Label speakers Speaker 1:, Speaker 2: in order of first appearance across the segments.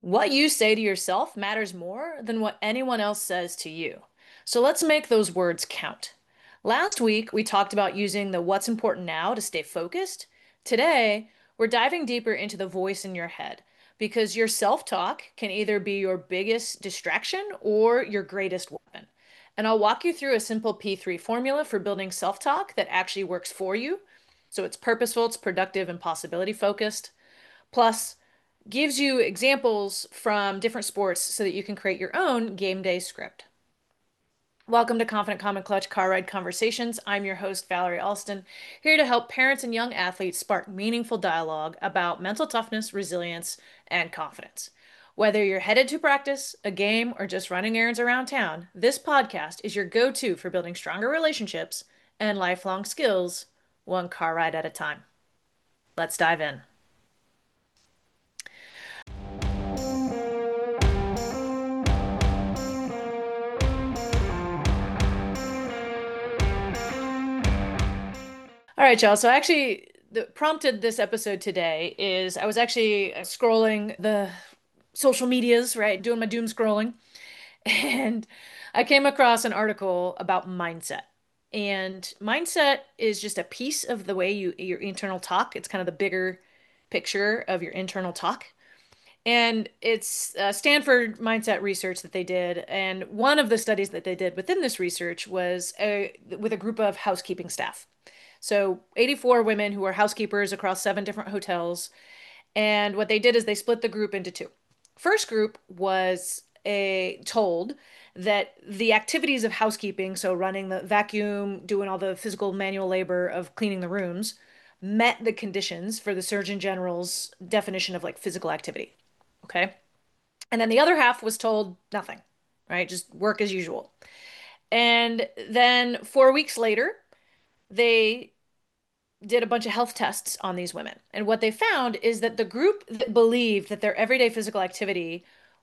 Speaker 1: What you say to yourself matters more than what anyone else says to you. So let's make those words count. Last week, we talked about using the what's important now to stay focused. Today, we're diving deeper into the voice in your head because your self-talk can either be your biggest distraction or your greatest weapon. And I'll walk you through a simple P3 formula for building self-talk that actually works for you. So it's purposeful, it's productive, and possibility focused. Plus, gives you examples from different sports so that you can create your own game day script. Welcome to Confident Common Clutch Car Ride Conversations. I'm your host, Valerie Alston, here to help parents and young athletes spark meaningful dialogue about mental toughness, resilience, and confidence. Whether you're headed to practice, a game, or just running errands around town, this podcast is your go-to for building stronger relationships and lifelong skills, one car ride at a time. Let's dive in. All right, y'all. So actually, the prompted this episode today is I was actually scrolling the social medias, right, doing my doom scrolling, and I came across an article about mindset. And mindset is just a piece of the way your internal talk. It's kind of the bigger picture of your internal talk. And it's Stanford mindset research that they did. And one of the studies that they did within this research was with a group of housekeeping staff. So 84 women who were housekeepers across 7 different hotels. And what they did is they split the group into two. First group was told that the activities of housekeeping, so running the vacuum, doing all the physical manual labor of cleaning the rooms, met the conditions for the Surgeon General's definition of like physical activity. Okay. And then the other half was told nothing, right? Just work as usual. And then 4 weeks later, they did a bunch of health tests on these women. And what they found is that the group that believed that their everyday physical activity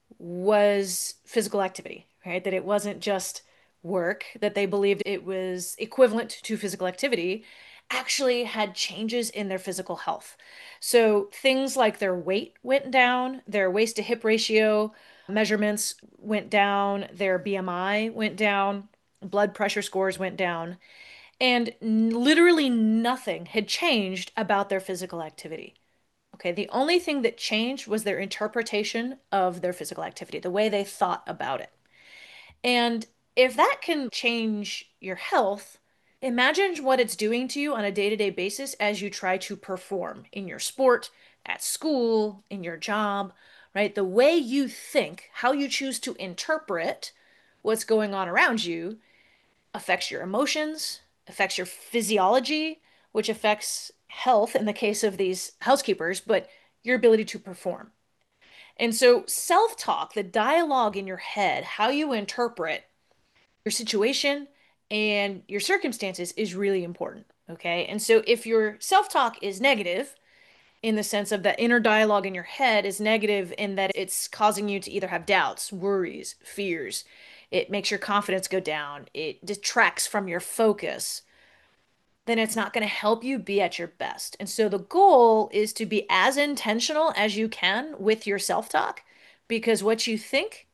Speaker 1: was physical activity, right? That it wasn't just work, that they believed it was equivalent to physical activity, actually had changes in their physical health. So things like their weight went down, their waist to hip ratio measurements went down, their BMI went down, blood pressure scores went down. And literally nothing had changed about their physical activity. Okay, the only thing that changed was their interpretation of their physical activity, the way they thought about it. And if that can change your health, imagine what it's doing to you on a day-to-day basis as you try to perform in your sport, at school, in your job, right? The way you think, how you choose to interpret what's going on around you affects your emotions, affects your physiology, which affects health in the case of these housekeepers, but your ability to perform. And so, self talk, the dialogue in your head, how you interpret your situation and your circumstances is really important. Okay. And so, if your self talk is negative, in the sense of that inner dialogue in your head is negative in that it's causing you to either have doubts, worries, fears. It makes your confidence go down. It detracts from your focus. Then it's not going to help you be at your best. And so the goal is to be as intentional as you can with your self-talk because what you think,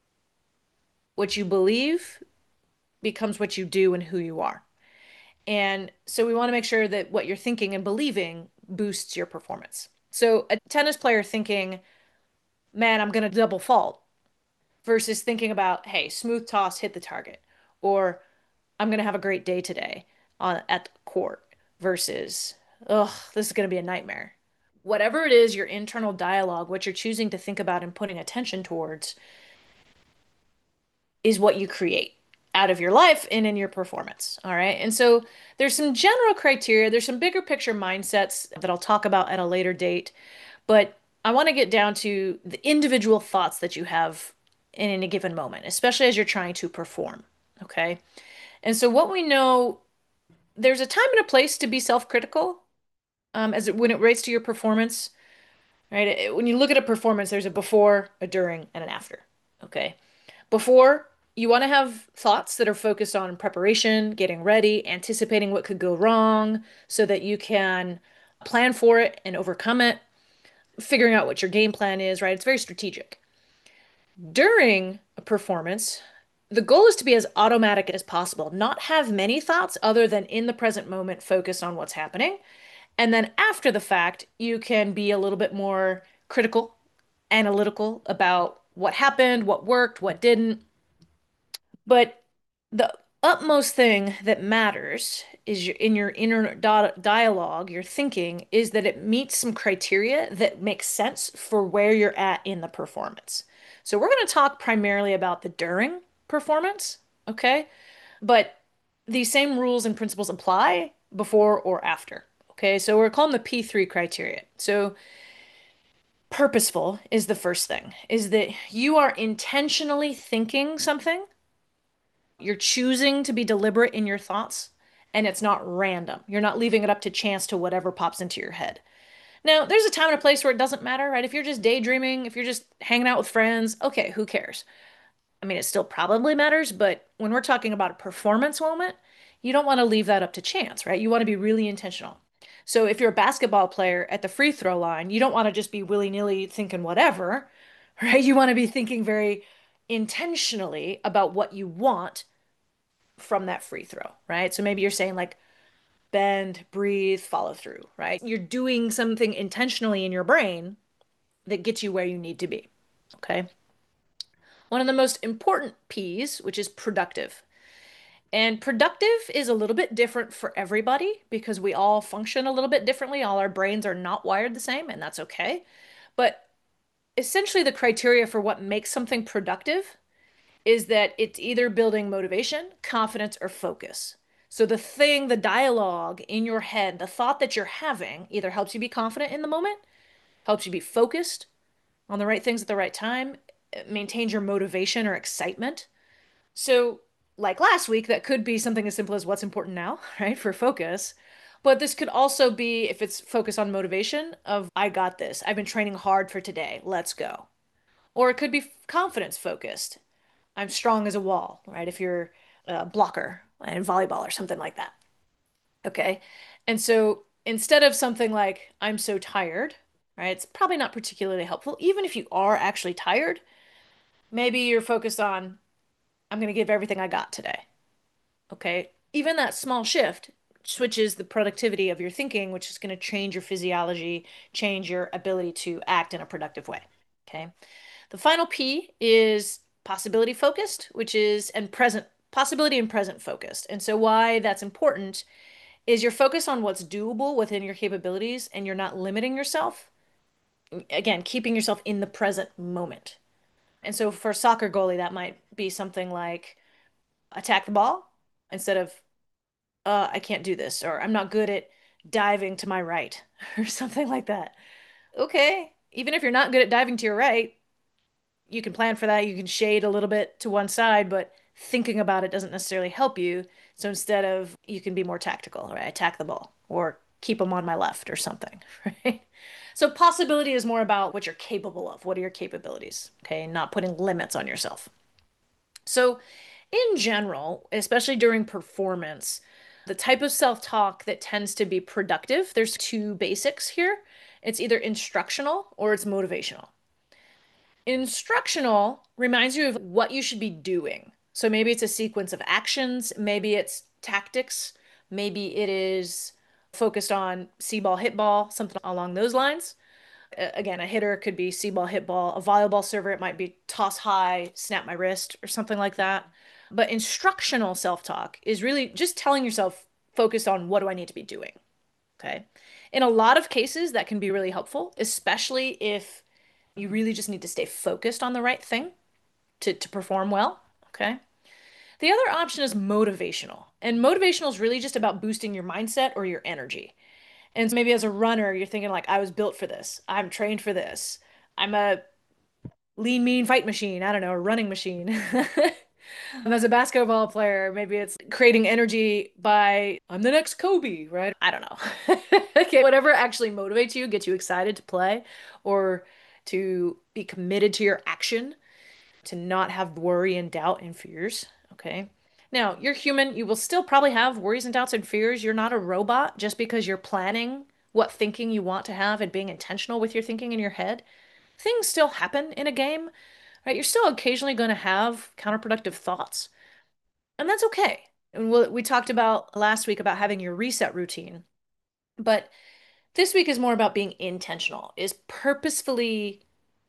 Speaker 1: what you believe becomes what you do and who you are. And so we want to make sure that what you're thinking and believing boosts your performance. So a tennis player thinking, man, I'm going to double fault versus thinking about, hey, smooth toss, hit the target, or I'm going to have a great day today at the court versus, oh, this is going to be a nightmare. Whatever it is, your internal dialogue, what you're choosing to think about and putting attention towards is what you create out of your life and in your performance. All right. And so there's some general criteria, there's some bigger picture mindsets that I'll talk about at a later date, but I want to get down to the individual thoughts that you have in any given moment, especially as you're trying to perform. Okay. And so what we know, there's a time and a place to be self-critical, when it relates to your performance, right? When you look at a performance, there's a before, a during, and an after. Okay. Before, you want to have thoughts that are focused on preparation, getting ready, anticipating what could go wrong so that you can plan for it and overcome it. figuring out what your game plan is, right? It's very strategic. During a performance, the goal is to be as automatic as possible, not have many thoughts other than in the present moment, focus on what's happening. And then after the fact, you can be a little bit more critical, analytical about what happened, what worked, what didn't. But the utmost thing that matters is in your inner dialogue, your thinking, is that it meets some criteria that make sense for where you're at in the performance. So we're going to talk primarily about the during performance, okay? But these same rules and principles apply before or after. Okay, so we're calling the P3 criteria. So purposeful is the first thing, is that you are intentionally thinking something. You're choosing to be deliberate in your thoughts, and it's not random. You're not leaving it up to chance to whatever pops into your head. Now, there's a time and a place where it doesn't matter, right? If you're just daydreaming, if you're just hanging out with friends, okay, who cares? I mean, it still probably matters, but when we're talking about a performance moment, you don't want to leave that up to chance, right? You want to be really intentional. So if you're a basketball player at the free throw line, you don't want to just be willy-nilly thinking whatever, right? You want to be thinking very intentionally about what you want from that free throw, right? So maybe you're saying like bend, breathe, follow through, right? You're doing something intentionally in your brain that gets you where you need to be. Okay. One of the most important P's, which is productive. And productive is a little bit different for everybody because we all function a little bit differently. All our brains are not wired the same, and that's okay. But essentially, the criteria for what makes something productive is that it's either building motivation, confidence, or focus. So the thing, the dialogue in your head, the thought that you're having either helps you be confident in the moment, helps you be focused on the right things at the right time, maintains your motivation or excitement. So, like last week, that could be something as simple as what's important now, right, for focus. But this could also be, if it's focused on motivation, of I got this. I've been training hard for today. Let's go. Or it could be confidence focused. I'm strong as a wall, right? If you're a blocker in volleyball or something like that. Okay. And so instead of something like, I'm so tired, right? It's probably not particularly helpful. Even if you are actually tired, maybe you're focused on, I'm going to give everything I got today. Okay. Even that small shift switches the productivity of your thinking, which is going to change your physiology, change your ability to act in a productive way. Okay. The final P is possibility focused, which is and present possibility and present focused. And so why that's important is you're focused on what's doable within your capabilities and you're not limiting yourself. Again, keeping yourself in the present moment. And so for a soccer goalie, that might be something like attack the ball instead of I can't do this or I'm not good at diving to my right or something like that. Okay, even if you're not good at diving to your right, you can plan for that. You can shade a little bit to one side, but thinking about it doesn't necessarily help you. So instead of, you can be more tactical, right? Attack the ball or keep them on my left or something, right? So possibility is more about what you're capable of. What are your capabilities? Okay, not putting limits on yourself. So in general, especially during performance, the type of self-talk that tends to be productive, there's two basics here. It's either instructional or it's motivational. Instructional reminds you of what you should be doing. So maybe it's a sequence of actions, maybe it's tactics, maybe it is focused on see ball, hit ball, something along those lines. Again, a hitter could be see ball, hit ball. A volleyball server, it might be toss high, snap my wrist, or something like that. But instructional self-talk is really just telling yourself, focused on what do I need to be doing? Okay. In a lot of cases, that can be really helpful, especially if you really just need to stay focused on the right thing to perform well. Okay. The other option is motivational. And motivational is really just about boosting your mindset or your energy. And so maybe as a runner, you're thinking like, I was built for this. I'm trained for this. I'm a lean, mean fight machine. I don't know, a running machine. As a basketball player, maybe it's creating energy by, I'm the next Kobe, right? I don't know. Okay, whatever actually motivates you, gets you excited to play or to be committed to your action, to not have worry and doubt and fears. Okay. Now, you're human. You will still probably have worries and doubts and fears. You're not a robot just because you're planning what thinking you want to have and being intentional with your thinking in your head, things still happen in a game, right? You're still occasionally going to have counterproductive thoughts, and that's okay. And we talked about last week about having your reset routine, but this week is more about being intentional, is purposefully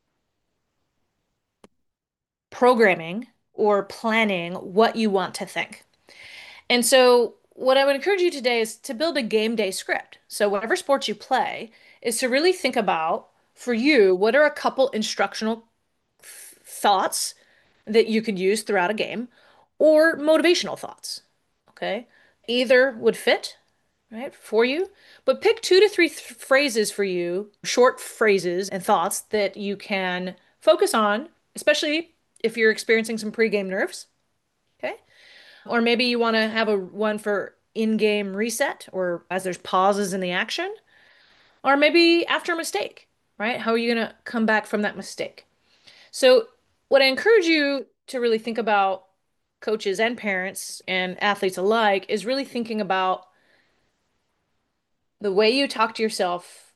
Speaker 1: programming or planning what you want to think. And so, what I would encourage you today is to build a game day script. So, whatever sports you play, is to really think about for you, what are a couple instructional thoughts that you could use throughout a game or motivational thoughts. Okay. Either would fit, right, for you, but pick two to three phrases for you, short phrases and thoughts that you can focus on, especially if you're experiencing some pregame nerves. Okay. Or maybe you want to have a one for in-game reset or as there's pauses in the action, or maybe after a mistake, right? How are you going to come back from that mistake? So, what I encourage you to really think about, coaches and parents and athletes alike, is really thinking about the way you talk to yourself.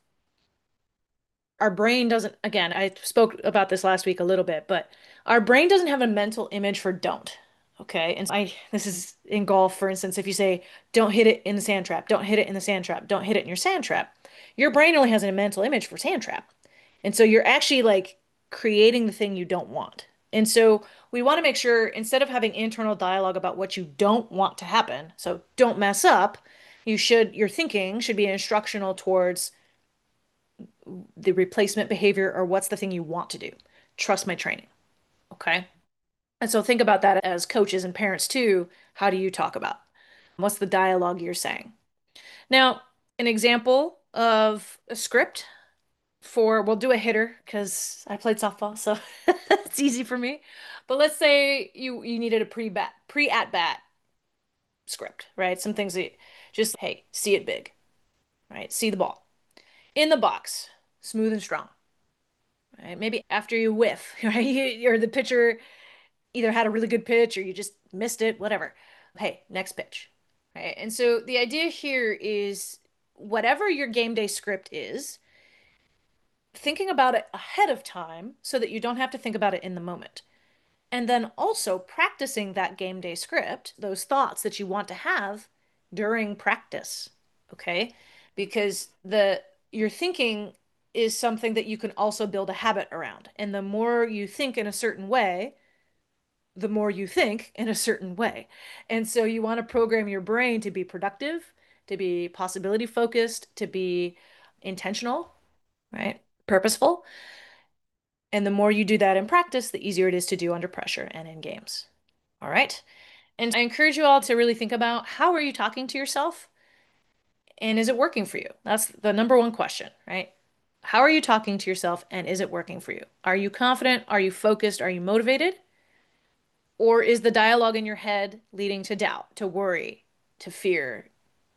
Speaker 1: Our brain doesn't, again, I spoke about this last week a little bit, but our brain doesn't have a mental image for don't. Okay. And this is in golf, for instance, if you say, don't hit it in the sand trap, don't hit it in the sand trap, don't hit it in your sand trap, your brain only has a mental image for sand trap. And so you're actually like creating the thing you don't want. And so we want to make sure instead of having internal dialogue about what you don't want to happen, so don't mess up, your thinking should be instructional towards the replacement behavior or what's the thing you want to do. Trust my training. Okay. And so think about that as coaches and parents too. How do you talk about? What's the dialogue you're saying? Now, an example of a script for, we'll do a hitter because I played softball, so it's easy for me. But let's say you needed a pre at bat script, right? Some things that just, hey, see it big, right? See the ball in the box, smooth and strong, right? Maybe after you whiff, right? Or the pitcher either had a really good pitch or you just missed it, whatever. Hey, next pitch, right? And so the idea here is whatever your game day script is, thinking about it ahead of time so that you don't have to think about it in the moment. And then also practicing that game day script, those thoughts that you want to have during practice. Okay? Because your thinking is something that you can also build a habit around. And the more you think in a certain way, the more you think in a certain way. And so you want to program your brain to be productive, to be possibility focused, to be intentional, right? Purposeful. And the more you do that in practice, the easier it is to do under pressure and in games. All right. And I encourage you all to really think about, how are you talking to yourself? And is it working for you? That's the number one question, right? How are you talking to yourself and is it working for you? Are you confident? Are you focused? Are you motivated? Or is the dialogue in your head leading to doubt, to worry, to fear,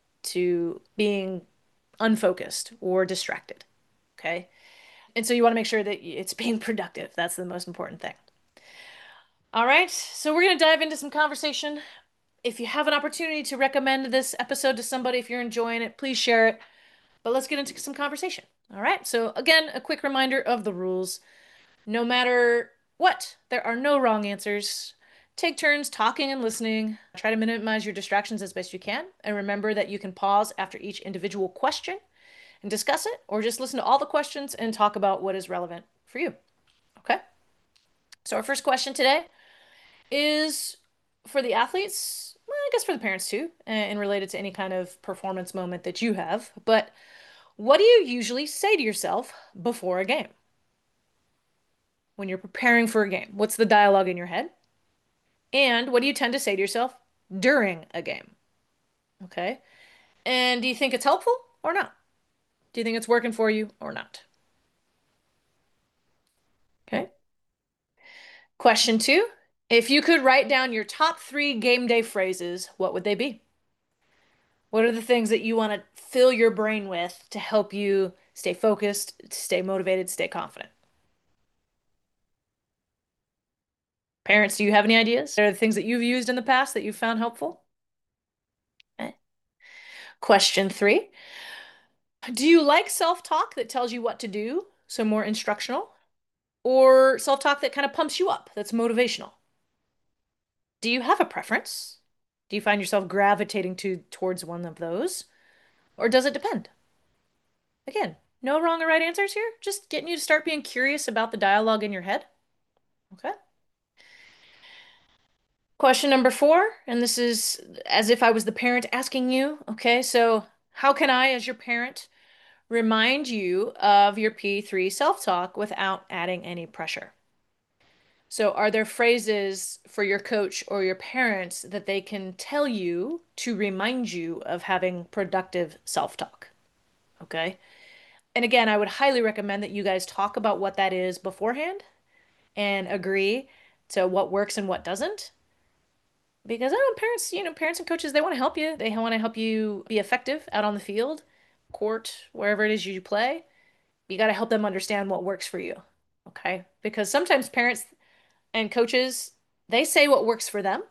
Speaker 1: to being unfocused or distracted? Okay. And so you want to make sure that it's being productive. That's the most important thing. All right. So we're going to dive into some conversation. If you have an opportunity to recommend this episode to somebody, if you're enjoying it, please share it. But let's get into some conversation. All right. So, again, a quick reminder of the rules. No matter what, there are no wrong answers. Take turns talking and listening. Try to minimize your distractions as best you can. And remember that you can pause after each individual question and discuss it, or just listen to all the questions and talk about what is relevant for you. Okay. So, our first question today is for the athletes, well, I guess for the parents too, and related to any kind of performance moment that you have. But what do you usually say to yourself before a game? When you're preparing for a game, what's the dialogue in your head? And what do you tend to say to yourself during a game? Okay. And do you think it's helpful or not? Do you think it's working for you or not? Okay. Question two. If you could write down your top three game day phrases, what would they be? What are the things that you want to fill your brain with to help you stay focused, stay motivated, stay confident? Parents, do you have any ideas? Are there things that you've used in the past that you've found helpful? Okay. Question three. Do you like self-talk that tells you what to do, so more instructional, or self-talk that kind of pumps you up, that's motivational? Do you have a preference? Do you find yourself gravitating towards one of those, or does it depend? Again, no wrong or right answers here, just getting you to start being curious about the dialogue in your head. Okay. Question number four, and this is as if I was the parent asking you. Okay, so how can I, as your parent, remind you of your P3 self-talk without adding any pressure? So, are there phrases for your coach or your parents that they can tell you to remind you of having productive self-talk? Okay. And again, I would highly recommend that you guys talk about what that is beforehand and agree to what works and what doesn't. Because I know parents, parents and coaches, they want to help you. They want to help you be effective out on the field, court, wherever it is you play. You got to help them understand what works for you. Okay? Because sometimes parents and coaches, they say what works for them,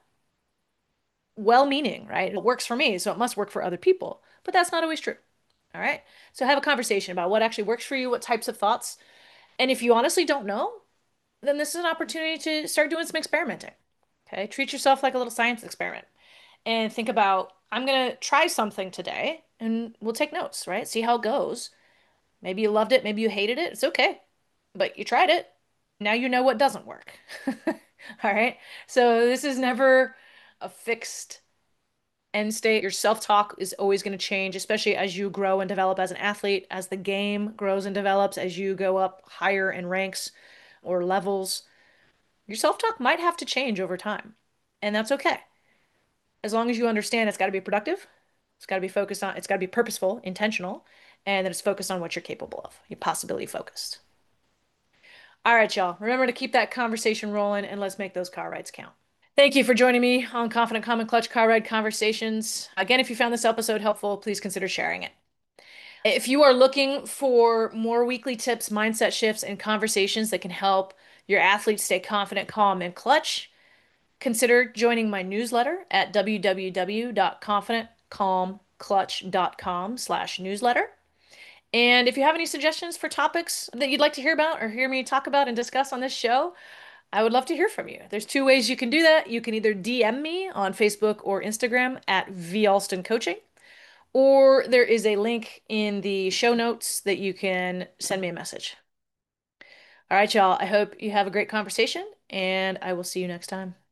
Speaker 1: well-meaning, right? It works for me, so it must work for other people. But that's not always true. All right? So have a conversation about what actually works for you, what types of thoughts. And if you honestly don't know, then this is an opportunity to start doing some experimenting. Okay? Treat yourself like a little science experiment and think about, I'm going to try something today and we'll take notes, right? See how it goes. Maybe you loved it, maybe you hated it. It's okay. But you tried it. Now you know what doesn't work. All right. So this is never a fixed end state. Your self-talk is always going to change, especially as you grow and develop as an athlete, as the game grows and develops, as you go up higher in ranks or levels. Your self-talk might have to change over time. And that's okay. As long as you understand it's got to be productive, it's got to be focused on, it's got to be purposeful, intentional, and that it's focused on what you're capable of. You're possibility focused. All right, y'all. Remember to keep that conversation rolling and let's make those car rides count. Thank you for joining me on Confident Common Clutch Car Ride Conversations. Again, if you found this episode helpful, please consider sharing it. If you are looking for more weekly tips, mindset shifts, and conversations that can help your athletes stay confident, calm, and clutch, consider joining my newsletter at www.confidentcalmclutch.com/newsletter. And if you have any suggestions for topics that you'd like to hear about or hear me talk about and discuss on this show, I would love to hear from you. There's two ways you can do that. You can either DM me on Facebook or Instagram at VAlstonCoaching, or there is a link in the show notes that you can send me a message. All right, y'all. I hope you have a great conversation, and I will see you next time.